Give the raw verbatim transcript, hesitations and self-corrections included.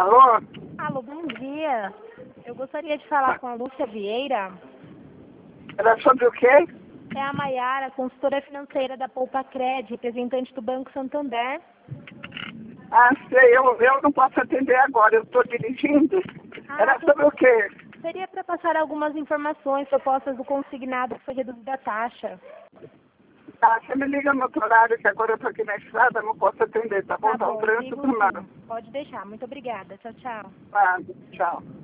Alô? Alô, bom dia. Eu gostaria de falar com a Lúcia Vieira. Era sobre o quê? É a Maiara, consultora financeira da Poupa Cred, representante do Banco Santander. Ah, sei, eu, eu não posso atender agora, eu estou dirigindo. Ah, Era tu- sobre o quê? Seria para passar algumas informações propostas do consignado que foi reduzida a taxa. Tá, você me liga no outro horário, que agora eu estou aqui na estrada, não posso atender, tá bom? Tá Tá um bom, trânsito ligo do lado. sim. Pode deixar. Muito obrigada. Tchau, tchau. Tá, tchau.